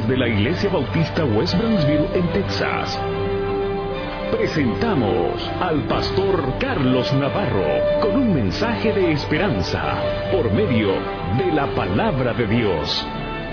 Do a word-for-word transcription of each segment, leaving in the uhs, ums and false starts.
de la Iglesia Bautista West Brownsville en Texas, presentamos al pastor Carlos Navarro con un mensaje de esperanza por medio de la palabra de Dios.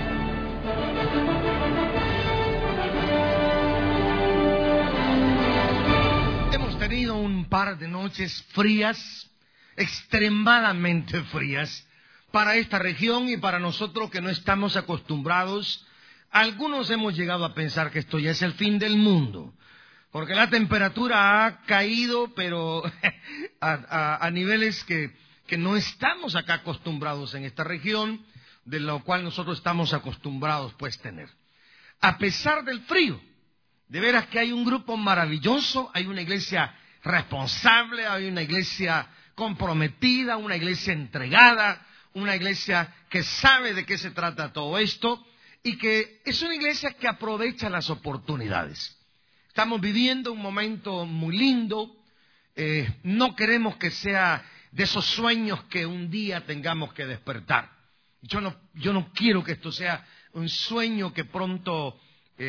Hemos tenido un par de noches frías, extremadamente frías, para esta región y para nosotros que no estamos acostumbrados. Algunos hemos llegado a pensar que esto ya es el fin del mundo, porque la temperatura ha caído, pero a, a, a niveles que, que no estamos acá acostumbrados en esta región, de lo cual nosotros estamos acostumbrados pues tener. A pesar del frío, de veras que hay un grupo maravilloso, hay una iglesia responsable, hay una iglesia comprometida, una iglesia entregada, una iglesia que sabe de qué se trata todo esto y que es una iglesia que aprovecha las oportunidades. Estamos viviendo un momento muy lindo, eh, no queremos que sea de esos sueños que un día tengamos que despertar. Yo no, yo no quiero que esto sea un sueño que pronto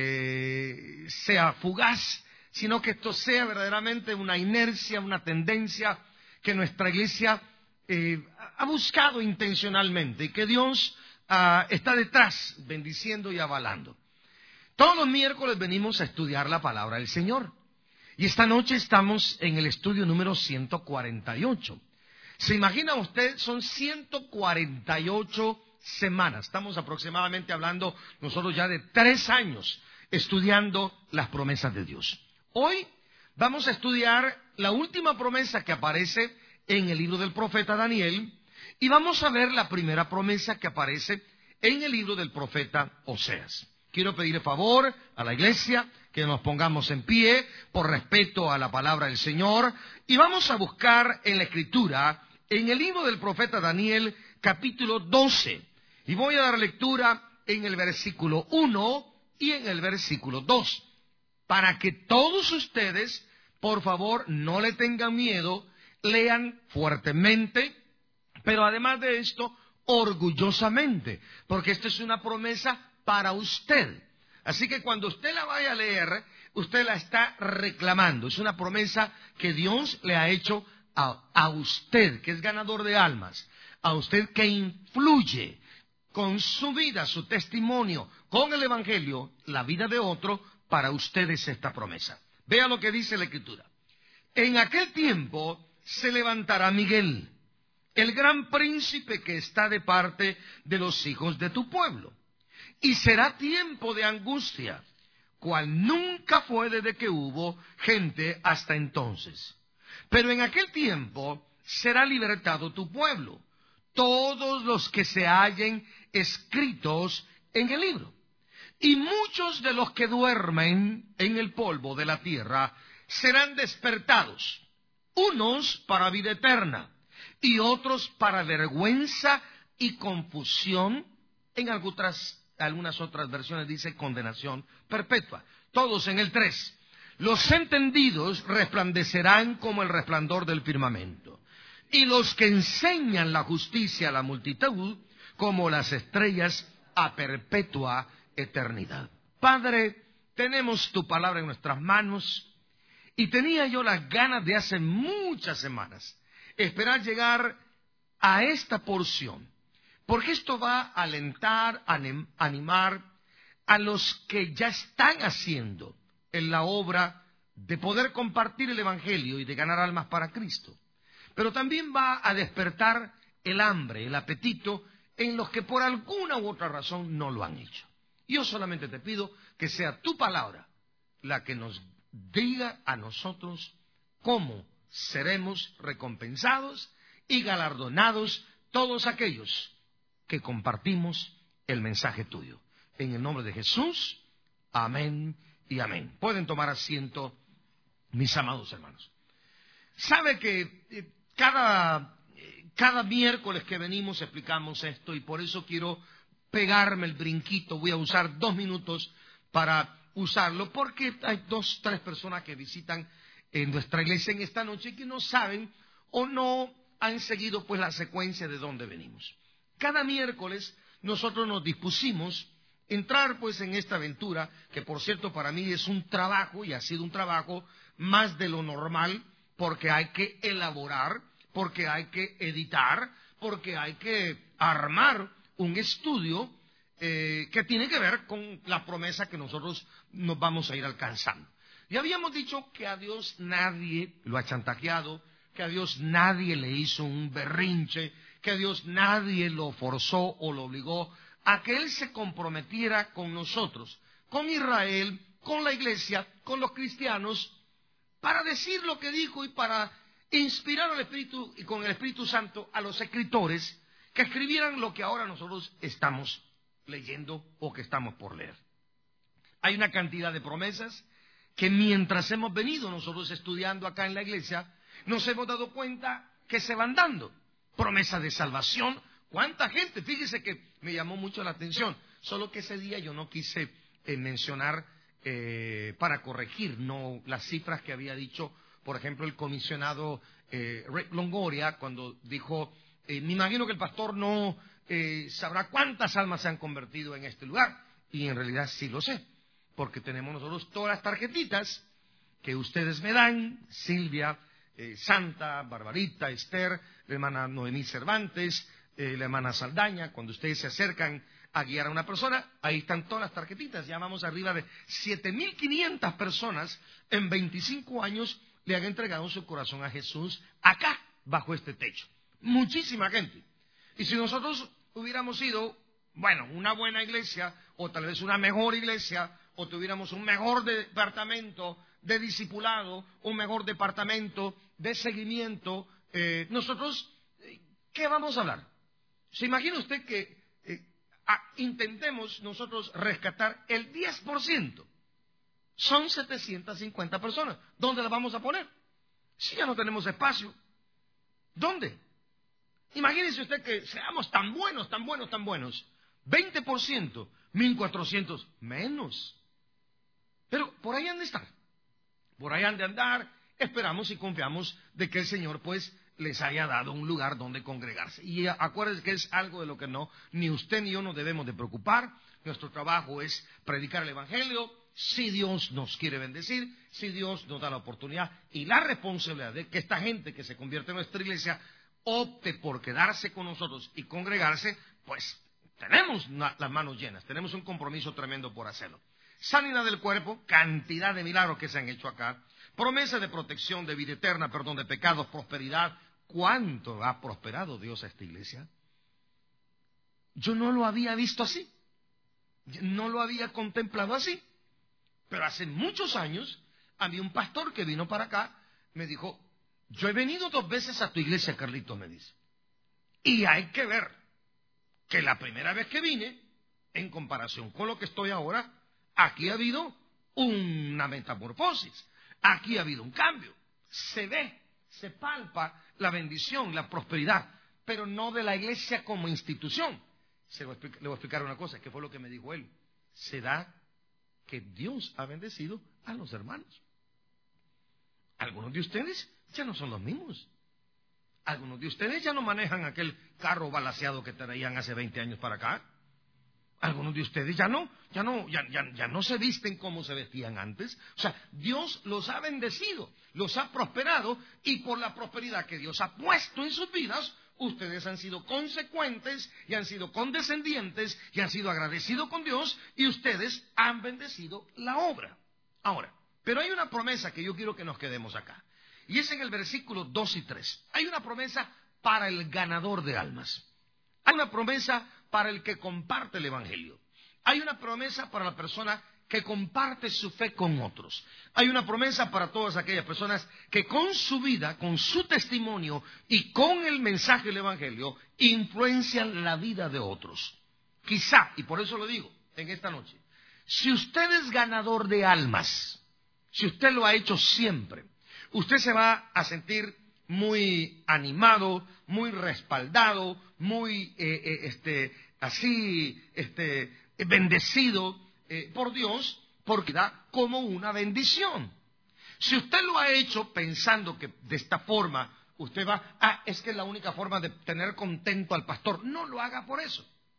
eh, sea fugaz, sino que esto sea verdaderamente una inercia, una tendencia que nuestra iglesia eh, ha buscado intencionalmente y que Dios uh, está detrás, bendiciendo y avalando. Todos los miércoles venimos a estudiar la palabra del Señor. Y esta noche estamos en el estudio número ciento cuarenta y ocho. ¿Se imagina usted? Son ciento cuarenta y ocho semanas. Estamos aproximadamente hablando nosotros ya de tres años estudiando las promesas de Dios. Hoy vamos a estudiar la última promesa que aparece en el libro del profeta Daniel y vamos a ver la primera promesa que aparece en el libro del profeta Oseas. Quiero pedirle favor a la iglesia que nos pongamos en pie por respeto a la palabra del Señor y vamos a buscar en la Escritura, en el libro del profeta Daniel, capítulo doce. Y voy a dar lectura en el versículo uno y en el versículo dos, para que todos ustedes, por favor, no le tengan miedo, lean fuertemente, pero además de esto, orgullosamente, porque esta es una promesa para usted. Así que cuando usted la vaya a leer, usted la está reclamando. Es una promesa que Dios le ha hecho a, a usted, que es ganador de almas, a usted que influye con su vida, su testimonio, con el Evangelio, la vida de otro. Para usted es esta promesa. Vea lo que dice la Escritura. En aquel tiempo se levantará Miguel, el gran príncipe que está de parte de los hijos de tu pueblo. Y será tiempo de angustia, cual nunca fue desde que hubo gente hasta entonces. Pero en aquel tiempo será libertado tu pueblo, todos los que se hallen escritos en el libro. Y muchos de los que duermen en el polvo de la tierra serán despertados, unos para vida eterna y otros para vergüenza y confusión. En algunas, algunas otras versiones dice condenación perpetua. Todos en el tres. Los entendidos resplandecerán como el resplandor del firmamento, y los que enseñan la justicia a la multitud como las estrellas a perpetua eternidad. Padre, tenemos tu palabra en nuestras manos y tenía yo las ganas de hace muchas semanas esperar llegar a esta porción, porque esto va a alentar, anim, animar a los que ya están haciendo en la obra de poder compartir el Evangelio y de ganar almas para Cristo. Pero también va a despertar el hambre, el apetito en los que por alguna u otra razón no lo han hecho. Yo solamente te pido que sea tu palabra la que nos diga a nosotros cómo seremos recompensados y galardonados todos aquellos que compartimos el mensaje tuyo. En el nombre de Jesús, amén y amén. Pueden tomar asiento, mis amados hermanos. Sabe que eh, cada, eh, cada miércoles que venimos explicamos esto y por eso quiero pegarme el brinquito. Voy a usar dos minutos para usarlo porque hay dos, tres personas que visitan en nuestra iglesia en esta noche que no saben o no han seguido pues la secuencia de dónde venimos. Cada miércoles nosotros nos dispusimos entrar pues en esta aventura, que por cierto para mí es un trabajo, y ha sido un trabajo más de lo normal, porque hay que elaborar, porque hay que editar, porque hay que armar un estudio eh, que tiene que ver con la promesa que nosotros nos vamos a ir alcanzando. Y habíamos dicho que a Dios nadie lo ha chantajeado, que a Dios nadie le hizo un berrinche, que a Dios nadie lo forzó o lo obligó a que Él se comprometiera con nosotros, con Israel, con la iglesia, con los cristianos, para decir lo que dijo y para inspirar al Espíritu y con el Espíritu Santo a los escritores que escribieran lo que ahora nosotros estamos leyendo o que estamos por leer. Hay una cantidad de promesas que mientras hemos venido nosotros estudiando acá en la iglesia, nos hemos dado cuenta que se van dando. Promesa de salvación. ¿Cuánta gente? Fíjese que me llamó mucho la atención. Solo que ese día yo no quise eh, mencionar eh, para corregir no las cifras que había dicho, por ejemplo, el comisionado eh, Rick Longoria, cuando dijo, eh, me imagino que el pastor no eh, sabrá cuántas almas se han convertido en este lugar. Y en realidad sí lo sé, porque tenemos nosotros todas las tarjetitas que ustedes me dan, Silvia, eh, Santa, Barbarita, Esther, la hermana Noemí Cervantes, eh, la hermana Saldaña. Cuando ustedes se acercan a guiar a una persona, ahí están todas las tarjetitas. Ya vamos arriba de siete mil quinientas personas en veinticinco años le han entregado su corazón a Jesús acá, bajo este techo. Muchísima gente. Y si nosotros hubiéramos sido, bueno, una buena iglesia, o tal vez una mejor iglesia, o tuviéramos un mejor departamento de discipulado, un mejor departamento de seguimiento, eh, nosotros, ¿qué vamos a hablar? ¿Se imagina usted que eh, a, intentemos nosotros rescatar el diez por ciento? Son setecientas cincuenta personas. ¿Dónde las vamos a poner? Si ya no tenemos espacio. ¿Dónde? Imagínese usted que seamos tan buenos, tan buenos, tan buenos. veinte por ciento, mil cuatrocientos, menos. Pero por ahí han de estar. Por ahí han de andar. Esperamos y confiamos de que el Señor pues les haya dado un lugar donde congregarse. Y acuérdense que es algo de lo que no, ni usted ni yo nos debemos de preocupar. Nuestro trabajo es predicar el Evangelio, si Dios nos quiere bendecir, si Dios nos da la oportunidad y la responsabilidad de que esta gente que se convierte en nuestra iglesia opte por quedarse con nosotros y congregarse, pues tenemos las manos llenas, tenemos un compromiso tremendo por hacerlo. Sanidad del cuerpo, cantidad de milagros que se han hecho acá, promesa de protección, de vida eterna, perdón de pecados, prosperidad. ¿Cuánto ha prosperado Dios a esta iglesia? Yo no lo había visto así, no lo había contemplado así, pero hace muchos años a mí un pastor que vino para acá me dijo, yo he venido dos veces a tu iglesia, Carlitos, me dice, y hay que ver que la primera vez que vine, en comparación con lo que estoy ahora, aquí ha habido una metamorfosis, aquí ha habido un cambio, se ve, se palpa la bendición, la prosperidad, pero no de la iglesia como institución. Se lo explica, le voy a explicar una cosa, que fue lo que me dijo él. Se da que Dios ha bendecido a los hermanos. Algunos de ustedes ya no son los mismos. Algunos de ustedes ya no manejan aquel carro balaceado que traían hace veinte años para acá. Algunos de ustedes ya no, ya no, ya, ya, ya no se visten como se vestían antes. O sea, Dios los ha bendecido, los ha prosperado, y por la prosperidad que Dios ha puesto en sus vidas, ustedes han sido consecuentes y han sido condescendientes y han sido agradecidos con Dios, y ustedes han bendecido la obra. Ahora, pero hay una promesa que yo quiero que nos quedemos acá, y es en el versículo dos y tres. Hay una promesa para el ganador de almas. Hay una promesa para el que comparte el Evangelio. Hay una promesa para la persona que comparte su fe con otros. Hay una promesa para todas aquellas personas que con su vida, con su testimonio y con el mensaje del Evangelio influencian la vida de otros. Quizá, y por eso lo digo en esta noche, si usted es ganador de almas, si usted lo ha hecho siempre, usted se va a sentir muy animado, muy respaldado, muy eh, eh, este, así este, bendecido eh, por Dios, porque da como una bendición. Si usted lo ha hecho pensando que de esta forma usted va, ah, es que es la única forma de tener contento al pastor, no lo haga por eso.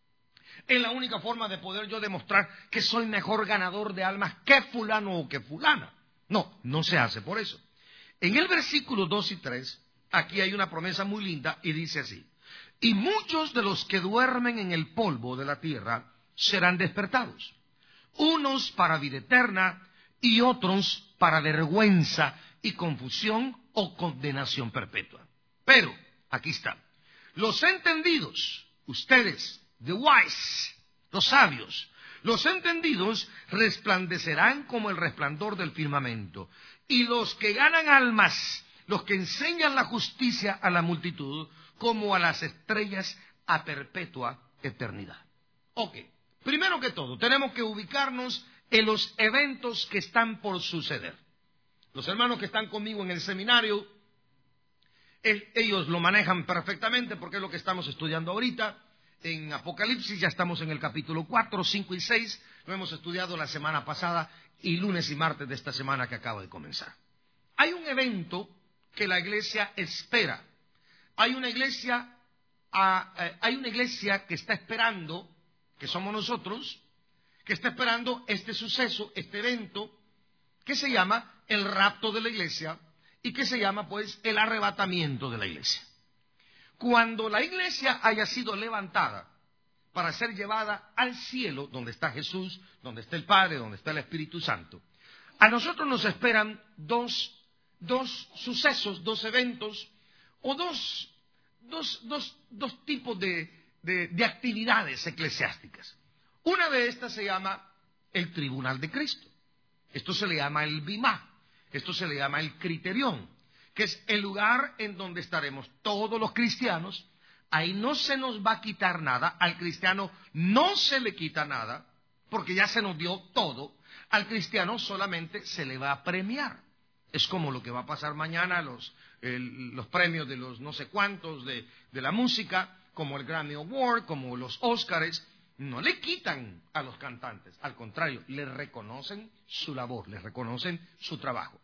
Es la única forma de poder yo demostrar que soy mejor ganador de almas que fulano o que fulana. No, no se hace por eso. En el versículo dos y tres, aquí hay una promesa muy linda y dice así: y muchos de los que duermen en el polvo de la tierra serán despertados, unos para vida eterna y otros para vergüenza y confusión o condenación perpetua. Pero, aquí está, los entendidos, ustedes, the wise, los sabios, los entendidos resplandecerán como el resplandor del firmamento, y los que ganan almas, los que enseñan la justicia a la multitud, como a las estrellas a perpetua eternidad. Ok, primero que todo, tenemos que ubicarnos en los eventos que están por suceder. Los hermanos que están conmigo en el seminario, ellos lo manejan perfectamente porque es lo que estamos estudiando ahorita. En Apocalipsis ya estamos en el capítulo cuatro, cinco y seis, lo hemos estudiado la semana pasada y lunes y martes de esta semana que acaba de comenzar. Hay un evento que la iglesia espera. Hay una iglesia, uh, uh, hay una iglesia que está esperando, que somos nosotros, que está esperando este suceso, este evento, que se llama el rapto de la iglesia y que se llama pues el arrebatamiento de la iglesia. Cuando la iglesia haya sido levantada para ser llevada al cielo, donde está Jesús, donde está el Padre, donde está el Espíritu Santo, a nosotros nos esperan dos, dos sucesos, dos eventos, o dos, dos, dos, dos tipos de, de, de actividades eclesiásticas. Una de estas se llama el Tribunal de Cristo. Esto se le llama el Bimá. Esto se le llama el Criterión, que es el lugar en donde estaremos todos los cristianos. Ahí no se nos va a quitar nada. Al cristiano no se le quita nada, porque ya se nos dio todo. Al cristiano solamente se le va a premiar. Es como lo que va a pasar mañana, los, el, los premios de los no sé cuántos de, de la música, como el Grammy Award, como los Óscares. No le quitan a los cantantes, al contrario, les reconocen su labor, les reconocen su trabajo.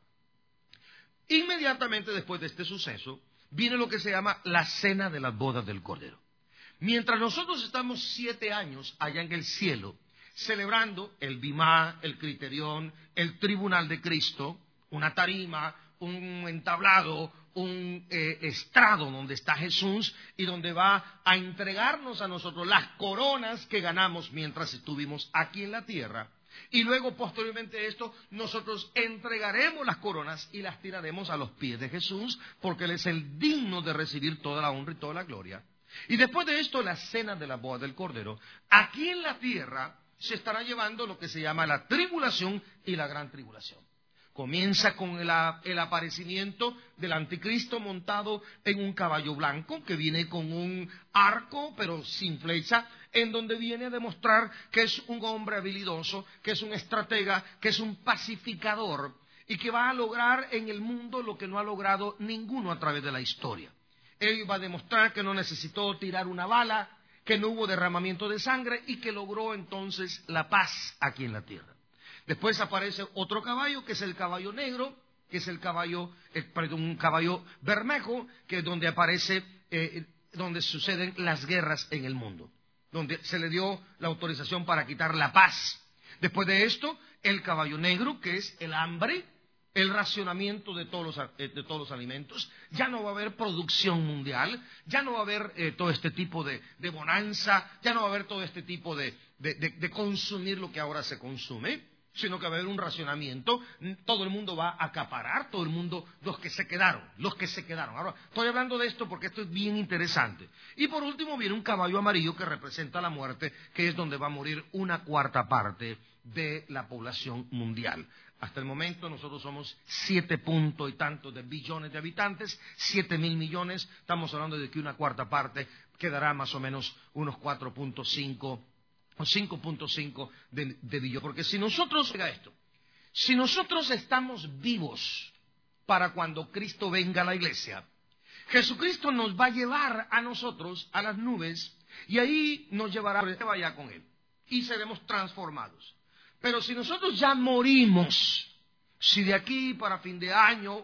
Inmediatamente después de este suceso, viene lo que se llama la cena de las bodas del Cordero. Mientras nosotros estamos siete años allá en el cielo, celebrando el Bimá, el Criterión, el Tribunal de Cristo, una tarima, un entablado, un eh, estrado donde está Jesús y donde va a entregarnos a nosotros las coronas que ganamos mientras estuvimos aquí en la tierra. Y luego, posteriormente a esto, nosotros entregaremos las coronas y las tiraremos a los pies de Jesús, porque Él es el digno de recibir toda la honra y toda la gloria. Y después de esto, la cena de la boda del Cordero. Aquí en la tierra se estará llevando lo que se llama la tribulación y la gran tribulación. Comienza con el, el aparecimiento del anticristo montado en un caballo blanco, que viene con un arco, pero sin flecha, en donde viene a demostrar que es un hombre habilidoso, que es un estratega, que es un pacificador, y que va a lograr en el mundo lo que no ha logrado ninguno a través de la historia. Él va a demostrar que no necesitó tirar una bala, que no hubo derramamiento de sangre, y que logró entonces la paz aquí en la tierra. Después aparece otro caballo, que es el caballo negro, que es el caballo, eh, perdón, un caballo bermejo, que es donde aparece, eh, donde suceden las guerras en el mundo, donde se le dio la autorización para quitar la paz. Después de esto, el caballo negro, que es el hambre, el racionamiento de todos los, eh, de todos los alimentos. Ya no va a haber producción mundial, ya no va a haber eh, todo este tipo de, de bonanza, ya no va a haber todo este tipo de, de, de, de consumir lo que ahora se consume, sino que va a haber un racionamiento. Todo el mundo va a acaparar, todo el mundo, los que se quedaron, los que se quedaron. Ahora, estoy hablando de esto porque esto es bien interesante. Y por último viene un caballo amarillo que representa la muerte, que es donde va a morir una cuarta parte de la población mundial. Hasta el momento nosotros somos siete punto y tantos de billones de habitantes, siete mil millones. Estamos hablando de que una cuarta parte quedará más o menos unos cuatro punto cinco o cinco punto cinco de, de billón. Porque si nosotros, oiga esto, si nosotros estamos vivos para cuando Cristo venga a la iglesia, Jesucristo nos va a llevar a nosotros a las nubes y ahí nos llevará vaya con Él y seremos transformados. Pero si nosotros ya morimos, si de aquí para fin de año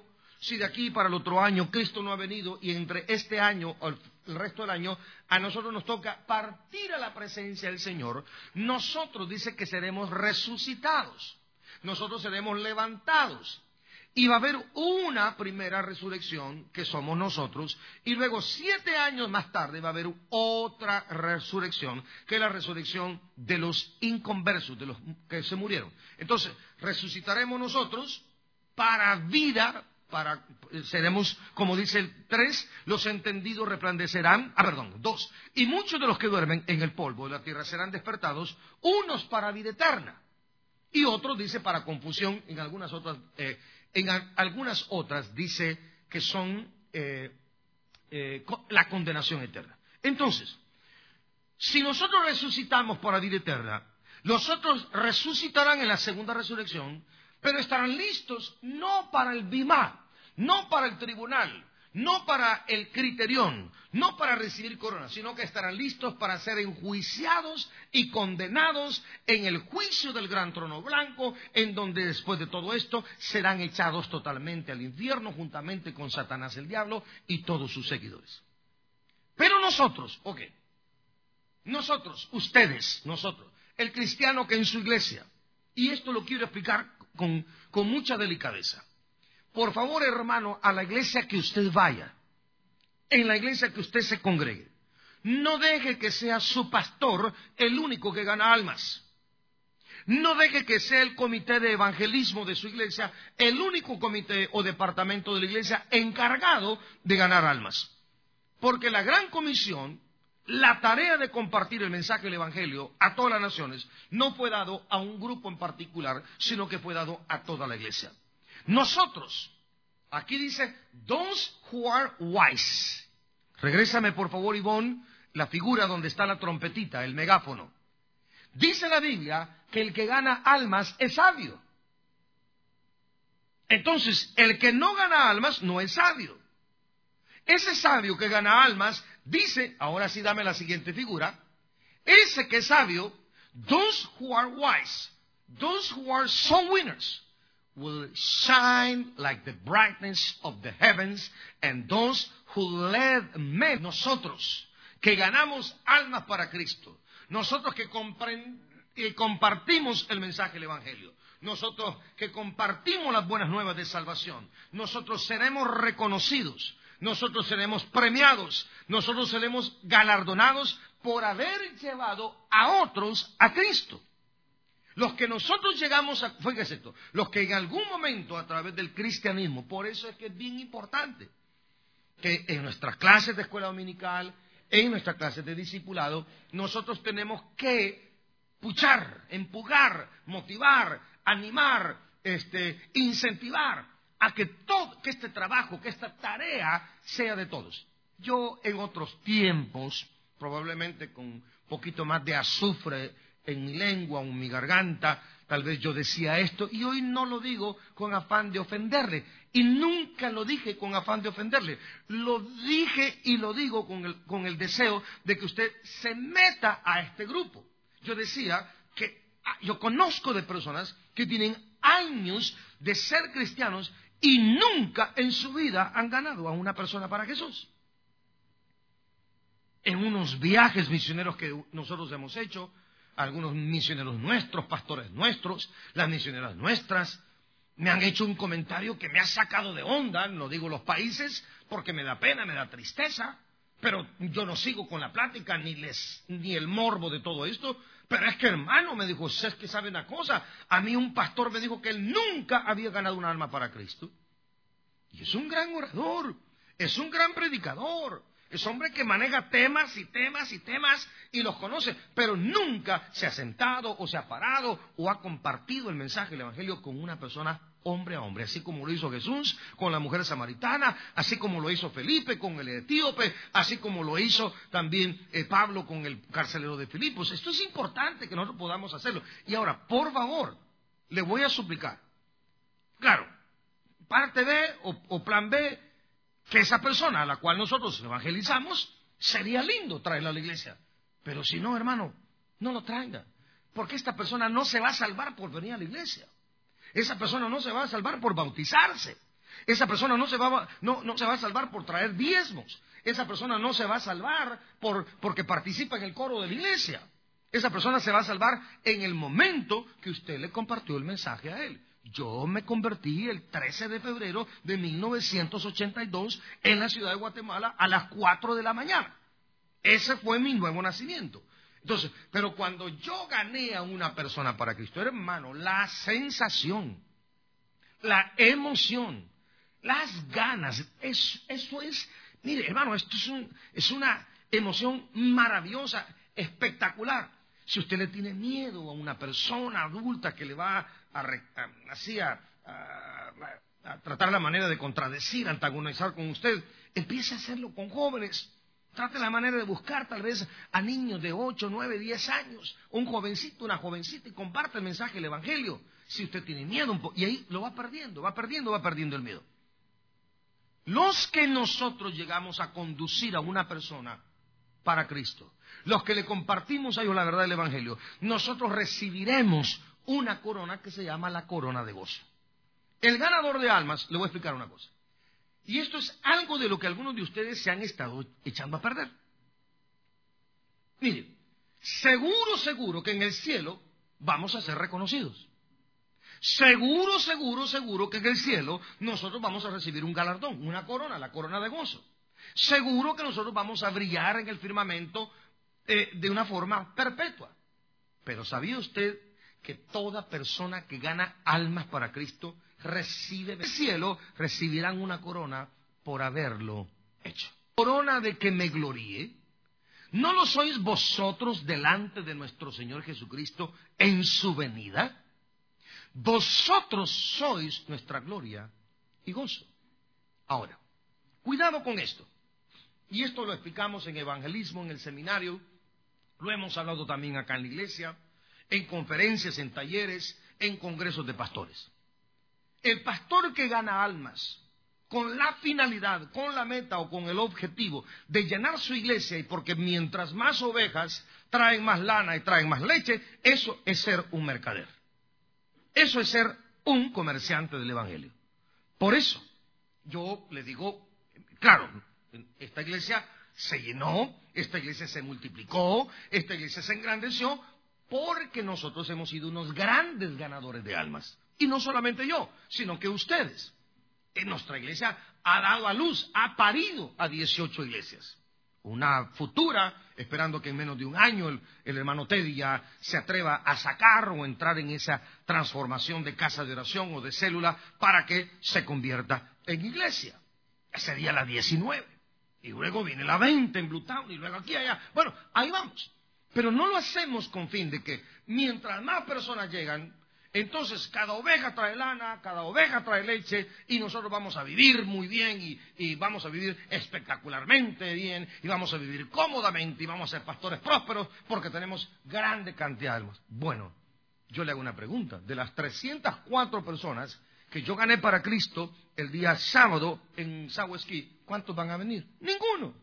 si de aquí para el otro año Cristo no ha venido y entre este año o el, el resto del año a nosotros nos toca partir a la presencia del Señor, nosotros dice que seremos resucitados, nosotros seremos levantados. Y va a haber una primera resurrección, que somos nosotros, y luego siete años más tarde va a haber otra resurrección, que es la resurrección de los inconversos, de los que se murieron. Entonces, resucitaremos nosotros para vida, para seremos, como dice el tres, los entendidos resplandecerán, ah, perdón, dos, y muchos de los que duermen en el polvo de la tierra serán despertados, unos para vida eterna, y otros, dice, para confusión, en algunas otras... Eh, En algunas otras dice que son eh, eh, la condenación eterna. Entonces, si nosotros resucitamos para vida eterna, los otros resucitarán en la segunda resurrección, pero estarán listos no para el bimá, no para el tribunal, no para el criterión, no para recibir corona, sino que estarán listos para ser enjuiciados y condenados en el juicio del gran trono blanco, en donde después de todo esto serán echados totalmente al infierno juntamente con Satanás el diablo y todos sus seguidores. Pero nosotros, ok, nosotros, ustedes, nosotros, el cristiano que en su iglesia, y esto lo quiero explicar con, con mucha delicadeza. Por favor, hermano, a la iglesia que usted vaya, en la iglesia que usted se congregue, no deje que sea su pastor el único que gana almas. No deje que sea el comité de evangelismo de su iglesia el único comité o departamento de la iglesia encargado de ganar almas. Porque la gran comisión, la tarea de compartir el mensaje del evangelio a todas las naciones, no fue dado a un grupo en particular, sino que fue dado a toda la iglesia. Nosotros, aquí dice, those who are wise. Regrésame por favor, Ivonne, la figura donde está la trompetita, el megáfono. Dice la Biblia que el que gana almas es sabio. Entonces, el que no gana almas no es sabio. Ese sabio que gana almas dice, ahora sí dame la siguiente figura, ese que es sabio, those who are wise, those who are soul winners, will shine like the brightness of the heavens, and those who led men, nosotros que ganamos almas para Cristo, nosotros que, que compartimos el mensaje del evangelio, nosotros que compartimos las buenas nuevas de salvación, nosotros seremos reconocidos, nosotros seremos premiados, nosotros seremos galardonados por haber llevado a otros a Cristo. Los que nosotros llegamos a, fíjese esto, los que en algún momento a través del cristianismo, por eso es que es bien importante que en nuestras clases de escuela dominical, en nuestras clases de discipulado, nosotros tenemos que puchar, empujar, motivar, animar, este, incentivar a que todo, que este trabajo, que esta tarea sea de todos. Yo en otros tiempos, probablemente con un poquito más de azufre en mi lengua o en mi garganta, tal vez yo decía esto, y hoy no lo digo con afán de ofenderle, y nunca lo dije con afán de ofenderle, lo dije y lo digo con el, con el deseo de que usted se meta a este grupo. Yo decía que yo conozco de personas que tienen años de ser cristianos y nunca en su vida han ganado a una persona para Jesús. En unos viajes misioneros que nosotros hemos hecho, algunos misioneros nuestros, pastores nuestros, las misioneras nuestras, me han hecho un comentario que me ha sacado de onda, no digo los países, porque me da pena, me da tristeza, pero yo no sigo con la plática, ni les, ni el morbo de todo esto, pero es que hermano, me dijo, es que sabe una cosa, a mí un pastor me dijo que él nunca había ganado un alma para Cristo, y es un gran orador, es un gran predicador, es hombre que maneja temas y temas y temas y los conoce, pero nunca se ha sentado o se ha parado o ha compartido el mensaje del evangelio con una persona hombre a hombre, así como lo hizo Jesús con la mujer samaritana, así como lo hizo Felipe con el etíope, así como lo hizo también eh, Pablo con el carcelero de Filipos. Esto es importante que nosotros podamos hacerlo. Y ahora, por favor, le voy a suplicar, claro, parte B o, o plan B, que esa persona a la cual nosotros evangelizamos, sería lindo traerla a la iglesia. Pero si no, hermano, no lo traiga. Porque esta persona no se va a salvar por venir a la iglesia. Esa persona no se va a salvar por bautizarse. Esa persona no se va, no, no se va a salvar por traer diezmos. Esa persona no se va a salvar por, porque participa en el coro de la iglesia. Esa persona se va a salvar en el momento que usted le compartió el mensaje a él. Yo me convertí el trece de febrero de mil novecientos ochenta y dos en la ciudad de Guatemala a las cuatro de la mañana. Ese fue mi nuevo nacimiento. Entonces, pero cuando yo gané a una persona para Cristo, hermano, la sensación, la emoción, las ganas, eso, eso es, mire, hermano, esto es, un, es una emoción maravillosa, espectacular. Si usted le tiene miedo a una persona adulta que le va a, a, así a, a, a tratar la manera de contradecir, antagonizar con usted, empiece a hacerlo con jóvenes. Trate la manera de buscar tal vez a niños de ocho, nueve, diez años, un jovencito, una jovencita, y comparte el mensaje del Evangelio. Si usted tiene miedo, un po- y ahí lo va perdiendo, va perdiendo, va perdiendo el miedo. Los que nosotros llegamos a conducir a una persona para Cristo, los que le compartimos a ellos la verdad del Evangelio, nosotros recibiremos una corona que se llama la corona de gozo. El ganador de almas, le voy a explicar una cosa. Y esto es algo de lo que algunos de ustedes se han estado echando a perder. Mire, seguro, seguro que en el cielo vamos a ser reconocidos. Seguro, seguro, seguro que en el cielo nosotros vamos a recibir un galardón, una corona, la corona de gozo. Seguro que nosotros vamos a brillar en el firmamento eh, de una forma perpetua. Pero ¿sabía usted que toda persona que gana almas para Cristo recibe del cielo, recibirán una corona por haberlo hecho? Corona de que me gloríe. ¿No lo sois vosotros delante de nuestro Señor Jesucristo en su venida? Vosotros sois nuestra gloria y gozo. Ahora, cuidado con esto. Y esto lo explicamos en evangelismo, en el seminario. Lo hemos hablado también acá en la iglesia, en conferencias, en talleres, en congresos de pastores. El pastor que gana almas con la finalidad, con la meta o con el objetivo de llenar su iglesia, y porque mientras más ovejas traen más lana y traen más leche, eso es ser un mercader. Eso es ser un comerciante del Evangelio. Por eso, yo le digo, claro, esta iglesia se llenó, esta iglesia se multiplicó, esta iglesia se engrandeció, porque nosotros hemos sido unos grandes ganadores de almas. Y no solamente yo, sino que ustedes. En nuestra iglesia ha dado a luz, ha parido a dieciocho iglesias. Una futura, esperando que en menos de un año el, el hermano Teddy ya se atreva a sacar o entrar en esa transformación de casa de oración o de célula para que se convierta en iglesia. Esa sería la diecinueve. Y luego viene la veinte en Blue Town y luego aquí y allá. Bueno, ahí vamos. Pero no lo hacemos con fin de que mientras más personas llegan, entonces cada oveja trae lana, cada oveja trae leche y nosotros vamos a vivir muy bien y, y vamos a vivir espectacularmente bien y vamos a vivir cómodamente y vamos a ser pastores prósperos porque tenemos grande cantidad de almas. Bueno, yo le hago una pregunta. De las trescientas cuatro personas que yo gané para Cristo el día sábado en Sahuesquí, ¿cuántos van a venir? Ninguno.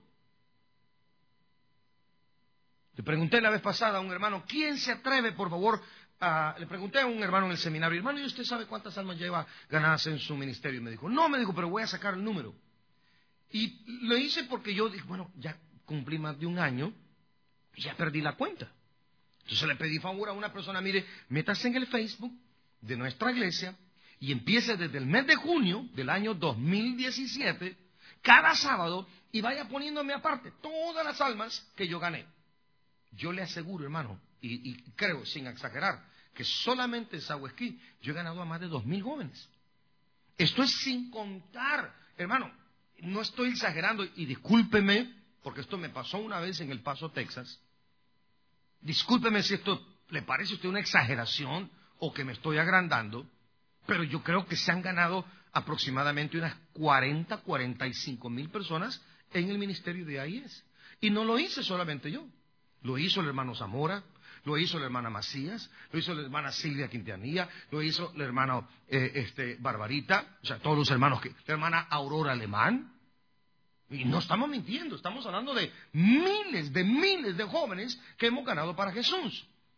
Le pregunté la vez pasada a un hermano, ¿quién se atreve, por favor? Uh, le pregunté a un hermano en el seminario, hermano, ¿y usted sabe cuántas almas lleva ganadas en su ministerio? Y me dijo, no, me dijo, pero voy a sacar el número. Y lo hice porque yo dije, bueno, ya cumplí más de un año y ya perdí la cuenta. Entonces le pedí favor a una persona, mire, métase en el Facebook de nuestra iglesia y empiece desde el mes de junio del año dos mil diecisiete, cada sábado, y vaya poniéndome aparte todas las almas que yo gané. Yo le aseguro, hermano, y, y creo, sin exagerar, que solamente en Sahuesquí yo he ganado a más de dos mil jóvenes. Esto es sin contar, hermano, no estoy exagerando, y discúlpeme, porque esto me pasó una vez en El Paso, Texas. Discúlpeme si esto le parece a usted una exageración o que me estoy agrandando, pero yo creo que se han ganado aproximadamente unas cuarenta, cuarenta y cinco mil personas en el ministerio de A I E S. Y no lo hice solamente yo. Lo hizo el hermano Zamora, lo hizo la hermana Macías, lo hizo la hermana Silvia Quintanilla, lo hizo la hermana eh, este, Barbarita, o sea, todos los hermanos, que, la hermana Aurora Alemán. Y no estamos mintiendo, estamos hablando de miles, de miles de jóvenes que hemos ganado para Jesús.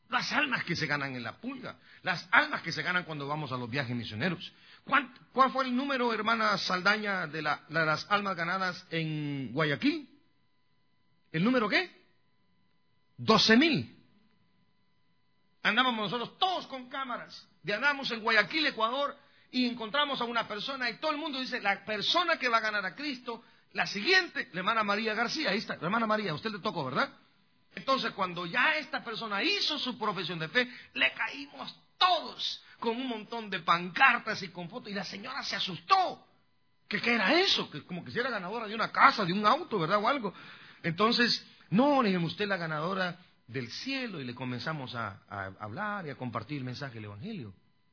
Las almas que se ganan en la pulga, las almas que se ganan cuando vamos a los viajes misioneros. ¿Cuál, cuál fue el número, hermana Saldaña, de, la, de las almas ganadas en Guayaquil? ¿El número qué? Doce mil. Andábamos nosotros todos con cámaras. Y andamos en Guayaquil, Ecuador, y encontramos a una persona, y todo el mundo dice, la persona que va a ganar a Cristo, la siguiente, la hermana María García, ahí está, la hermana María, a usted le tocó, ¿verdad? Entonces, cuando ya esta persona hizo su profesión de fe, le caímos todos con un montón de pancartas y con fotos, y la señora se asustó. ¿Qué, qué era eso? Que como que si era ganadora de una casa, de un auto, ¿verdad? O algo. Entonces, no, le dijimos, usted es la ganadora del cielo, y le comenzamos a, a hablar y a compartir el mensaje del Evangelio.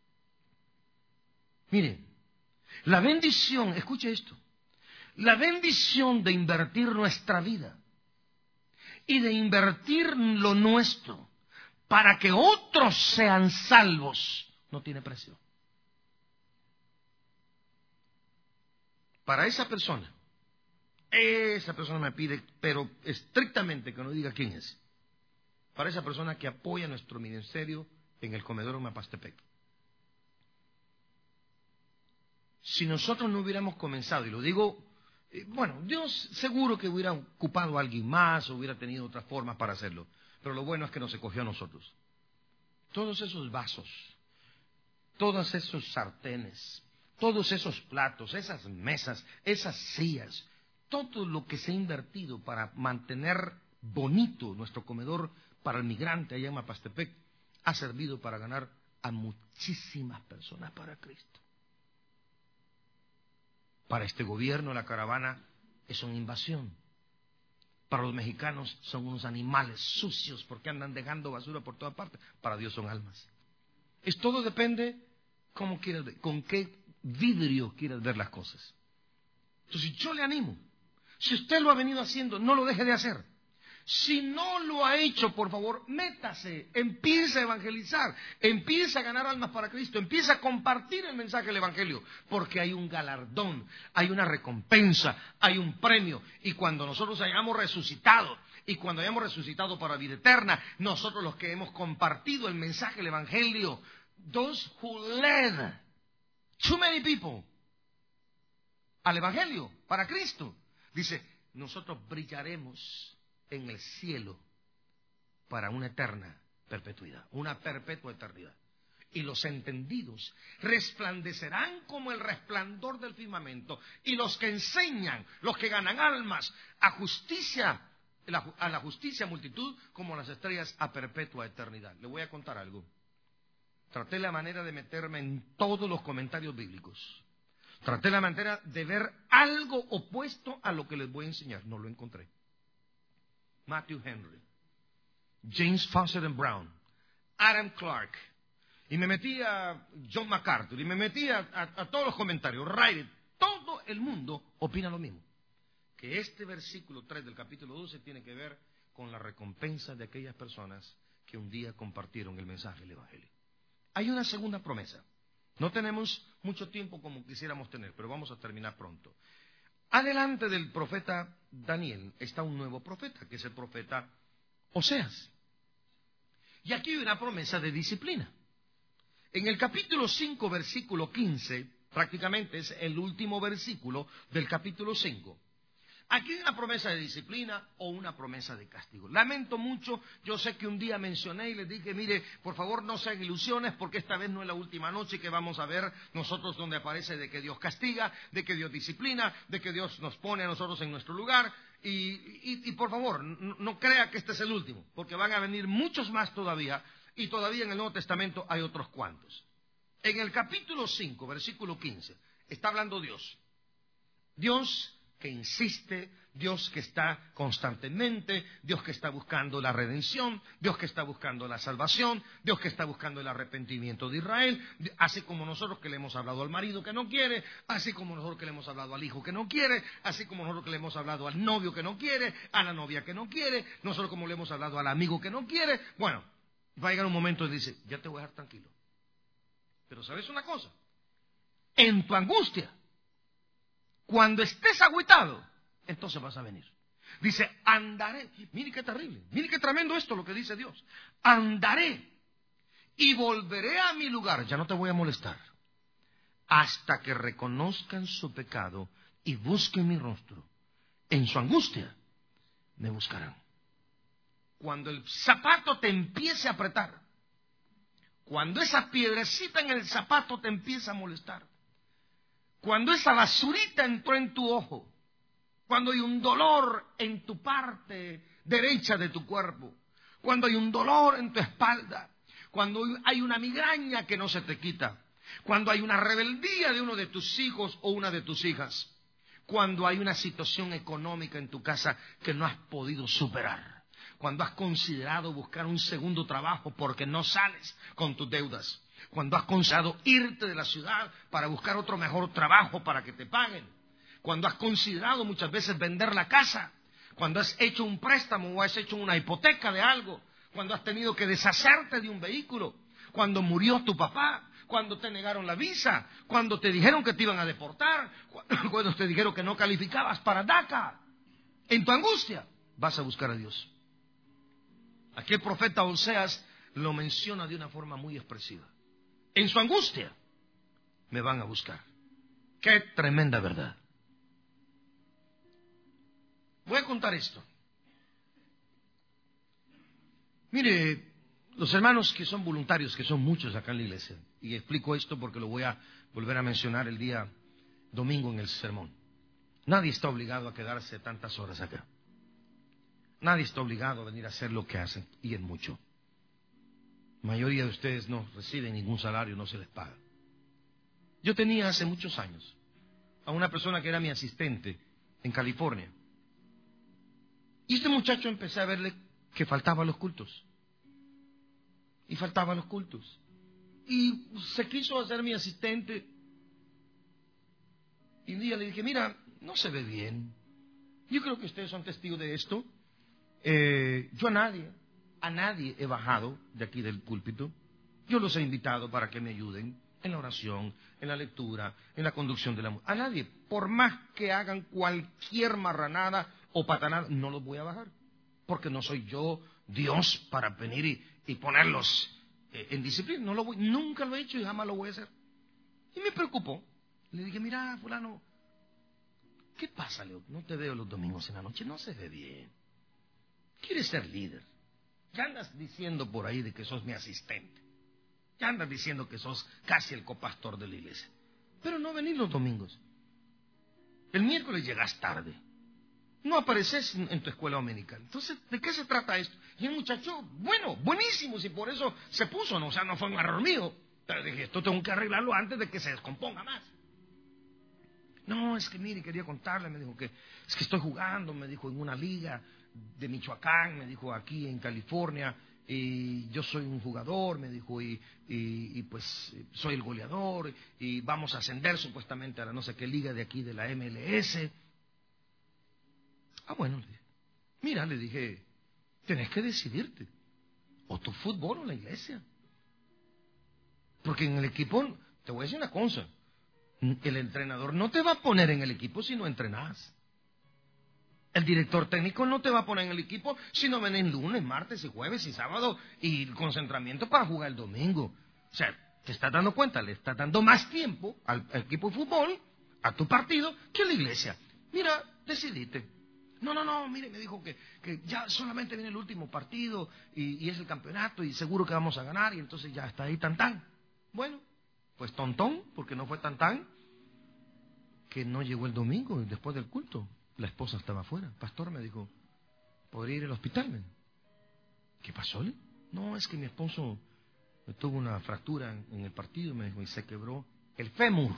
Miren, la bendición, escuche esto, la bendición de invertir nuestra vida y de invertir lo nuestro para que otros sean salvos, no tiene precio. Para esa persona, esa persona me pide, pero estrictamente que no diga quién es, para esa persona que apoya nuestro ministerio en el comedor Mapastepec. Si nosotros no hubiéramos comenzado, y lo digo, eh, bueno, Dios seguro que hubiera ocupado a alguien más, o hubiera tenido otras formas para hacerlo, pero lo bueno es que nos escogió a nosotros. Todos esos vasos, todos esos sartenes, todos esos platos, esas mesas, esas sillas, todo lo que se ha invertido para mantener bonito nuestro comedor para el migrante allá en Mapastepec, ha servido para ganar a muchísimas personas para Cristo. Para este gobierno la caravana es una invasión. Para los mexicanos son unos animales sucios porque andan dejando basura por toda parte. Para Dios son almas. Es todo depende cómo quieras ver, con qué vidrio quieras ver las cosas. Entonces yo le animo. Si usted lo ha venido haciendo, no lo deje de hacer. Si no lo ha hecho, por favor, métase, empiece a evangelizar, empiece a ganar almas para Cristo, empiece a compartir el mensaje del Evangelio, porque hay un galardón, hay una recompensa, hay un premio, y cuando nosotros hayamos resucitado, y cuando hayamos resucitado para vida eterna, nosotros los que hemos compartido el mensaje del Evangelio, those who led too many people al Evangelio, para Cristo, dice, nosotros brillaremos en el cielo para una eterna perpetuidad, una perpetua eternidad. Y los entendidos resplandecerán como el resplandor del firmamento, y los que enseñan, los que ganan almas a justicia, a la justicia multitud, como las estrellas a perpetua eternidad. Le voy a contar algo. Traté la manera de meterme en todos los comentarios bíblicos. Traté la manera de ver algo opuesto a lo que les voy a enseñar. No lo encontré. Matthew Henry, James Fawcett and Brown, Adam Clark, y me metí a John MacArthur, y me metí a, a, a todos los comentarios, Riley, todo el mundo opina lo mismo, que este versículo tres del capítulo doce tiene que ver con la recompensa de aquellas personas que un día compartieron el mensaje del Evangelio. Hay una segunda promesa, no tenemos mucho tiempo como quisiéramos tener, pero vamos a terminar pronto. Adelante del profeta Daniel está un nuevo profeta, que es el profeta Oseas. Y aquí hay una promesa de disciplina. En el capítulo cinco, versículo quince, prácticamente es el último versículo del capítulo cinco. Aquí hay una promesa de disciplina o una promesa de castigo. Lamento mucho, yo sé que un día mencioné y les dije, mire, por favor no se hagan ilusiones porque esta vez no es la última noche que vamos a ver nosotros donde aparece de que Dios castiga, de que Dios disciplina, de que Dios nos pone a nosotros en nuestro lugar. Y, y, y por favor, no, no crea que este es el último, porque van a venir muchos más todavía y todavía en el Nuevo Testamento hay otros cuantos. En el capítulo cinco, versículo quince, está hablando Dios. Dios que insiste, Dios que está constantemente, Dios que está buscando la redención, Dios que está buscando la salvación, Dios que está buscando el arrepentimiento de Israel, así como nosotros que le hemos hablado al marido que no quiere, así como nosotros que le hemos hablado al hijo que no quiere, así como nosotros que le hemos hablado al novio que no quiere, a la novia que no quiere, nosotros como le hemos hablado al amigo que no quiere. Bueno, va a llegar un momento y dice, ya te voy a dejar tranquilo. Pero ¿sabes una cosa? En tu angustia, cuando estés agüitado, entonces vas a venir. Dice, andaré. Mire qué terrible, mire qué tremendo esto lo que dice Dios. Andaré y volveré a mi lugar. Ya no te voy a molestar. Hasta que reconozcan su pecado y busquen mi rostro. En su angustia me buscarán. Cuando el zapato te empiece a apretar, cuando esa piedrecita en el zapato te empieza a molestar, cuando esa basurita entró en tu ojo, cuando hay un dolor en tu parte derecha de tu cuerpo, cuando hay un dolor en tu espalda, cuando hay una migraña que no se te quita, cuando hay una rebeldía de uno de tus hijos o una de tus hijas, cuando hay una situación económica en tu casa que no has podido superar, cuando has considerado buscar un segundo trabajo porque no sales con tus deudas, cuando has considerado irte de la ciudad para buscar otro mejor trabajo para que te paguen, cuando has considerado muchas veces vender la casa, cuando has hecho un préstamo o has hecho una hipoteca de algo, cuando has tenido que deshacerte de un vehículo, cuando murió tu papá, cuando te negaron la visa, cuando te dijeron que te iban a deportar, cuando te dijeron que no calificabas para DACA. En tu angustia vas a buscar a Dios. Aquí el profeta Oseas lo menciona de una forma muy expresiva. En su angustia me van a buscar. ¡Qué tremenda verdad! Voy a contar esto. Mire, los hermanos que son voluntarios, que son muchos acá en la iglesia, y explico esto porque lo voy a volver a mencionar el día domingo en el sermón. Nadie está obligado a quedarse tantas horas acá. Nadie está obligado a venir a hacer lo que hacen, y en mucho. La mayoría de ustedes no reciben ningún salario, no se les paga. Yo tenía hace muchos años a una persona que era mi asistente en California. Y este muchacho empecé a verle que faltaba a los cultos. Y faltaba a los cultos. Y se quiso hacer mi asistente. Y un día le dije, mira, no se ve bien. Yo creo que ustedes son testigos de esto. Eh, yo a nadie, a nadie he bajado de aquí del púlpito. Yo los he invitado para que me ayuden en la oración, en la lectura, en la conducción de la música. A nadie, por más que hagan cualquier marranada o patanada, no los voy a bajar. Porque no soy yo Dios para venir y, y ponerlos eh, en disciplina. No lo voy, nunca lo he hecho y jamás lo voy a hacer. Y me preocupó. Le dije, mira, fulano, ¿qué pasa, Leo? No te veo los domingos en la noche, no se ve bien. ¿Quieres ser líder? Ya andas diciendo por ahí de que sos mi asistente. Ya andas diciendo que sos casi el copastor de la iglesia. Pero no venís los domingos. El miércoles llegas tarde. No apareces en tu escuela dominical. Entonces, ¿de qué se trata esto? Y el muchacho, bueno, buenísimo, si por eso se puso, no, o sea, no fue un error mío. Pero dije, esto tengo que arreglarlo antes de que se descomponga más. No, es que mire, quería contarle, me dijo que es que estoy jugando, me dijo, en una liga de Michoacán, me dijo, aquí en California, y yo soy un jugador, me dijo, y, y, y pues soy el goleador, y vamos a ascender supuestamente a la no sé qué liga de aquí de la M L S. Ah, bueno, le dije, mira, le dije, tenés que decidirte, o tu fútbol o la iglesia. Porque en el equipo, te voy a decir una cosa, el entrenador no te va a poner en el equipo si no entrenás. El director técnico no te va a poner en el equipo si no ven en lunes, martes y jueves y sábado y el concentramiento para jugar el domingo. O sea, te estás dando cuenta, le estás dando más tiempo al, al equipo de fútbol, a tu partido, que a la iglesia. Mira, decidite. No, no, no, mire, me dijo que, que ya solamente viene el último partido y, y es el campeonato y seguro que vamos a ganar y entonces ya está ahí tan tan. Bueno, pues tontón, porque no fue tan tan, que no llegó el domingo después del culto. La esposa estaba afuera. Pastor me dijo, ¿podría ir al hospital? Me dijo. ¿Qué pasó? Le? No, es que mi esposo tuvo una fractura en, en el partido, me dijo, y se quebró el fémur.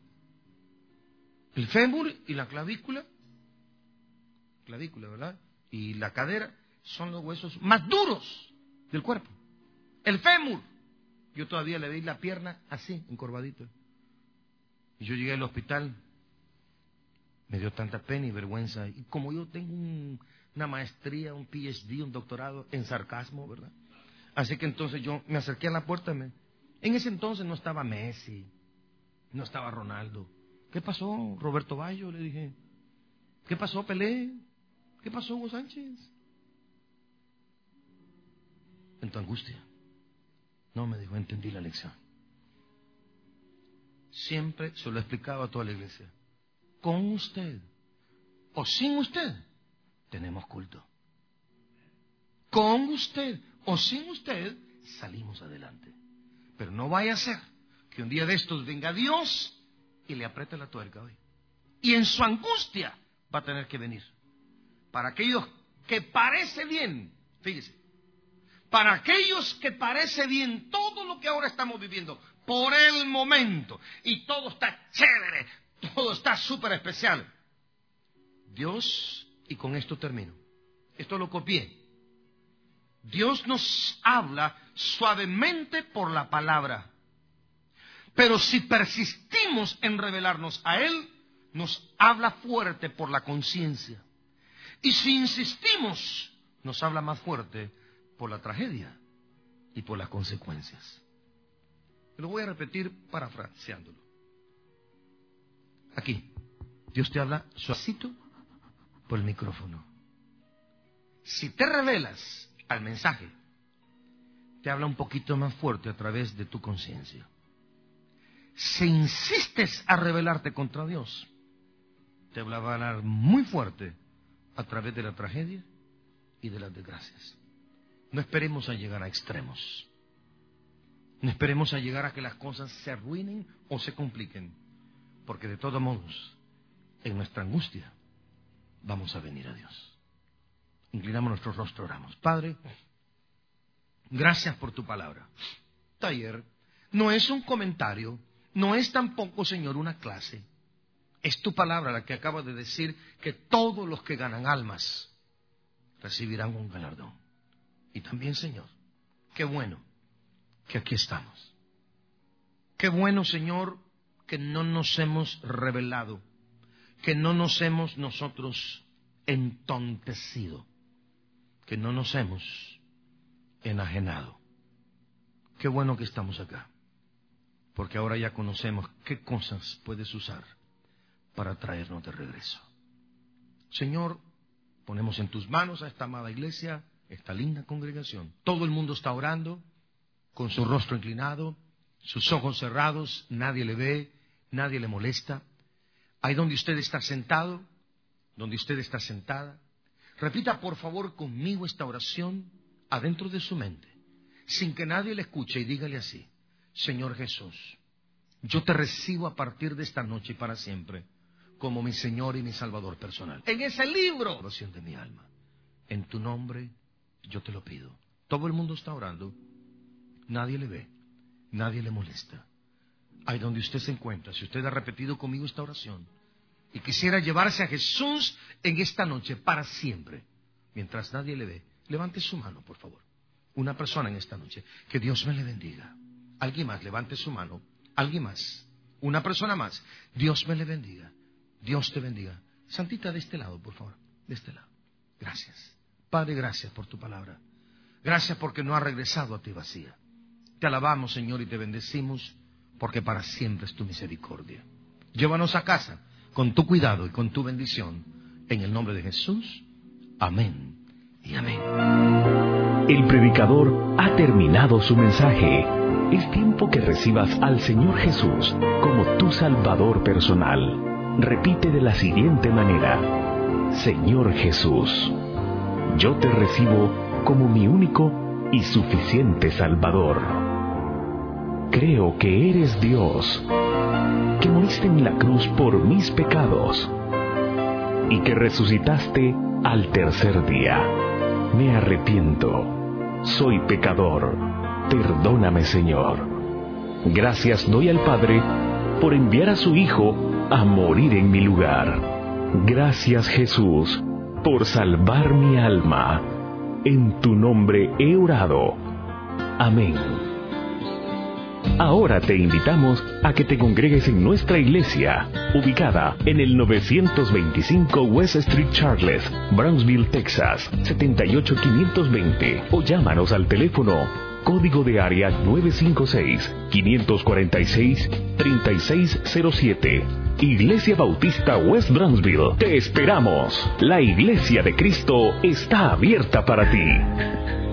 El fémur y la clavícula, clavícula, ¿verdad? Y la cadera son los huesos más duros del cuerpo. El fémur. Yo todavía le di la pierna así, encorvadita. Y yo llegué al hospital. Me dio tanta pena y vergüenza. Y como yo tengo un, una maestría, un P H D, un doctorado en sarcasmo, ¿verdad? Así que entonces yo me acerqué a la puerta. Me... En ese entonces no estaba Messi, no estaba Ronaldo. ¿Qué pasó, Roberto Bayo? Le dije. ¿Qué pasó, Pelé? ¿Qué ¿Qué pasó, Hugo Sánchez? En tu angustia. No, me dijo, entendí la lección. Siempre se lo he explicado a toda la iglesia. Con usted o sin usted tenemos culto. Con usted o sin usted salimos adelante. Pero no vaya a ser que un día de estos venga Dios y le apriete la tuerca hoy. Y en su angustia va a tener que venir. Para aquellos que parece bien, fíjese, para aquellos que parece bien todo lo que ahora estamos viviendo, por el momento, y todo está chévere, todo está súper especial. Dios, y con esto termino, esto lo copié. Dios nos habla suavemente por la palabra, pero si persistimos en revelarnos a Él, nos habla fuerte por la conciencia. Y si insistimos, nos habla más fuerte por la tragedia y por las consecuencias. Lo voy a repetir parafraseándolo. Aquí, Dios te habla suavecito por el micrófono. Si te revelas al mensaje, te habla un poquito más fuerte a través de tu conciencia. Si insistes a rebelarte contra Dios, te va a hablar muy fuerte a través de la tragedia y de las desgracias. No esperemos a llegar a extremos. No esperemos a llegar a que las cosas se arruinen o se compliquen, porque de todos modos, en nuestra angustia, vamos a venir a Dios. Inclinamos nuestro rostro, oramos. Padre, gracias por tu palabra. Taller no es un comentario, no es tampoco, Señor, una clase. Es tu palabra la que acaba de decir que todos los que ganan almas recibirán un galardón. Y también, Señor, qué bueno que aquí estamos. Qué bueno, Señor, que no nos hemos rebelado, que no nos hemos nosotros entontecido, que no nos hemos enajenado. Qué bueno que estamos acá, porque ahora ya conocemos qué cosas puedes usar para traernos de regreso. Señor, ponemos en tus manos a esta amada iglesia, esta linda congregación. Todo el mundo está orando, con su rostro inclinado, sus ojos cerrados, nadie le ve, nadie le molesta. Ahí donde usted está sentado, donde usted está sentada, repita por favor conmigo esta oración adentro de su mente, sin que nadie le escuche, y dígale así: Señor Jesús, yo te recibo a partir de esta noche y para siempre como mi Señor y mi Salvador personal. En ese libro, oración de mi alma, en tu nombre yo te lo pido. Todo el mundo está orando, nadie le ve, nadie le molesta. Ahí donde usted se encuentra, si usted ha repetido conmigo esta oración y quisiera llevarse a Jesús en esta noche para siempre, mientras nadie le ve, levante su mano, por favor. Una persona en esta noche, que Dios me le bendiga. Alguien más, levante su mano. Alguien más, una persona más, Dios me le bendiga. Dios te bendiga. Santita, de este lado, por favor, de este lado. Gracias. Padre, gracias por tu palabra. Gracias porque no ha regresado a ti vacía. Te alabamos, Señor, y te bendecimos, porque para siempre es tu misericordia. Llévanos a casa con tu cuidado y con tu bendición. En el nombre de Jesús. Amén y amén. El predicador ha terminado su mensaje. Es tiempo que recibas al Señor Jesús como tu Salvador personal. Repite de la siguiente manera: Señor Jesús, yo te recibo como mi único y suficiente Salvador. Creo que eres Dios, que moriste en la cruz por mis pecados y que resucitaste al tercer día. Me arrepiento, soy pecador, perdóname, Señor. Gracias doy al Padre por enviar a su Hijo a morir en mi lugar. Gracias, Jesús, por salvar mi alma. En tu nombre he orado. Amén. Ahora te invitamos a que te congregues en nuestra iglesia, ubicada en el novecientos veinticinco West Street Charles, Brownsville, Texas, setenta y ocho quinientos veinte, o llámanos al teléfono código de área nueve cinco seis, quinientos cuarenta y seis, treinta y seis cero siete. Iglesia Bautista West Brownsville. Te esperamos. La Iglesia de Cristo está abierta para ti.